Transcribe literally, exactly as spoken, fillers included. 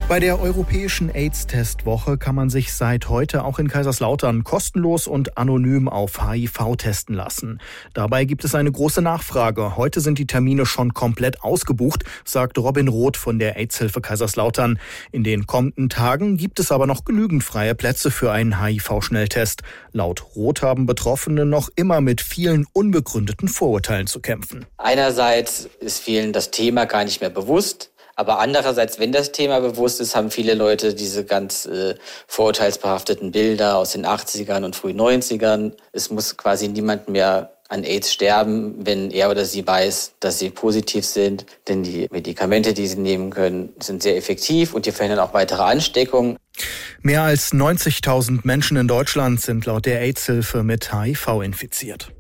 Bei der europäischen AIDS-Testwoche kann man sich seit heute auch in Kaiserslautern kostenlos und anonym auf H I V testen lassen. Dabei gibt es eine große Nachfrage. Heute sind die Termine schon komplett ausgebucht, sagt Robin Roth von der AIDS-Hilfe Kaiserslautern. In den kommenden Tagen gibt es aber noch genügend freie Plätze für einen H I V-Schnelltest. Laut Roth haben Betroffene noch immer mit vielen unbegründeten Vorurteilen zu kämpfen. Einerseits ist vielen das Thema gar nicht mehr bewusst. Aber andererseits, wenn das Thema bewusst ist, haben viele Leute diese ganz äh, vorurteilsbehafteten Bilder aus den achtzigern und frühen neunzigern. Es muss quasi niemand mehr an AIDS sterben, wenn er oder sie weiß, dass sie positiv sind. Denn die Medikamente, die sie nehmen können, sind sehr effektiv und die verhindern auch weitere Ansteckungen. Mehr als neunzigtausend Menschen in Deutschland sind laut der AIDS-Hilfe mit H I V infiziert.